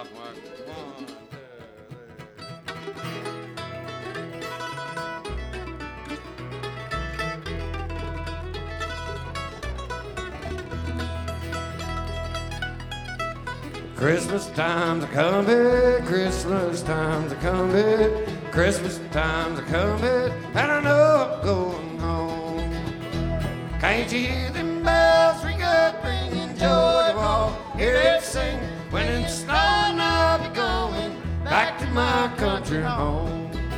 Mark. 1, 2, 3. Christmas time's a coming, Christmas time's a coming, Christmas time's a coming, and I know I'm going home. Can't you hear them bells ring up, bringing joy to all? Hear it sing when it's snowing. I'll be going back to my country home.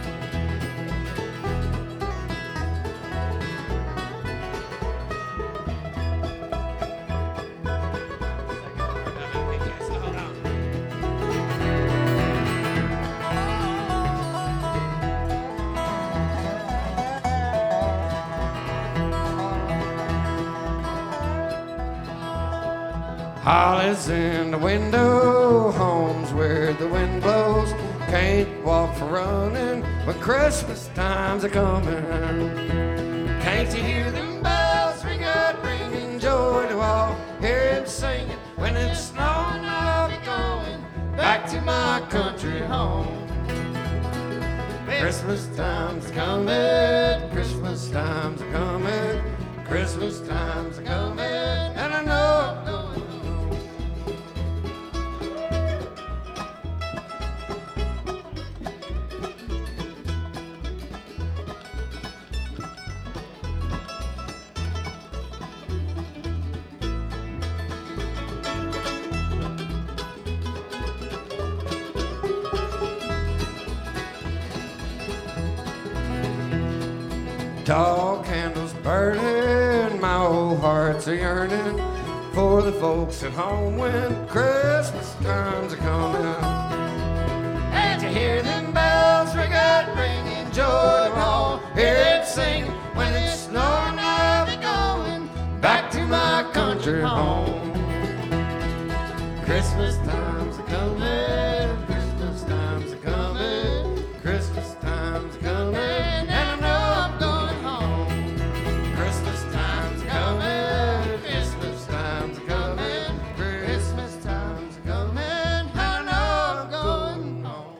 Holly's in the window, home's where the wind blows. Can't walk for running, but Christmas time's a coming. Can't you hear them bells ring out, bringing joy to all? Hear them singing when it's snowing. I'll be going back to my country home. Christmas time's a coming, Christmas time's a coming, Christmas time's a coming, and I know I'm going. Tall candles burning, my old heart's a yearning for the folks at home when Christmas time's a coming. And you hear them bells ring out, bringing joy to all. Hear it sing when it's snowing. I'll be going back to my country home. Christmas time's a coming, Christmas time's a coming, Christmas time's a coming, and I know I'm going home. Christmas time's a coming, Christmas time's a coming, Christmas time's a coming, and I know I'm going home.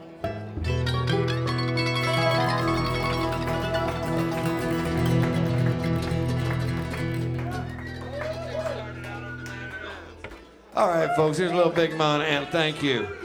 All right, folks, here's a little Big Montana. Thank you.